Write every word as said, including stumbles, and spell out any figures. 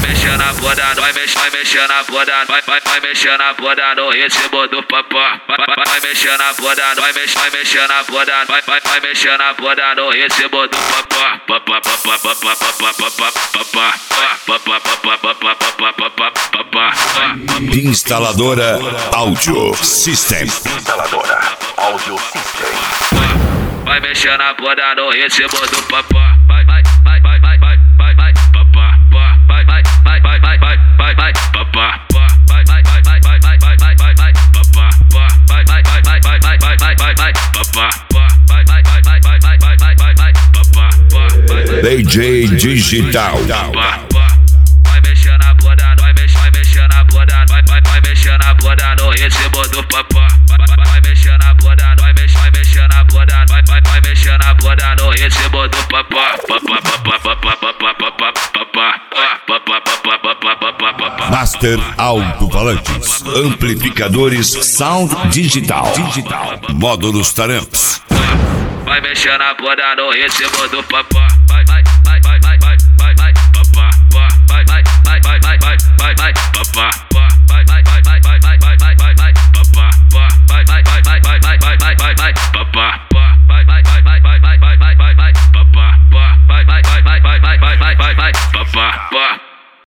mexer na bunda, vai mexer, vai mexer na bunda, vai, vai, vai mexer na bunda no recibo do papá. Vai, vai, vai mexer na bunda, vai mexer, vai mexer na bunda, vai, vai, vai mexer na bunda no recibo do papá. Papá, papá, papá, papá, papá, papá, papá, papá, papá, papá, papá. Instaladora Audio System. Instaladora Audio System. Vai mexer na bunda no recibo do papá. Vai, vai, vai, vai, vai, vai, vai, vai, papá. Vai, vai, vai, vai, vai, vai, vai, vai, papá. Vai, vai, vai, vai, vai, vai, vai, vai, vai, vai, papá. Vai, vai, vai, vai, vai, vai, vai, vai, vai, vai, papá. Vai, vai, vai, vai, vai, vai, vai, vai, vai, vai, papá. D J Digital. Vai mexer na bunda, vai mexer, vai mexer na bunda, vai, vai, vai mexer na bunda no recibo do papá. Vai, vai, vai mexer na bunda, vai mexer, vai mexer na bunda, vai, vai, vai mexer na bunda no recibo do papá. Papá, papá, papá, papá, papá, papá, papá, papá, papá, papá, papá. Master Alto-Falantes, amplificadores Sound Digital, Digital, módulos Taramps. Vai mexer na bunda no recibo do papá.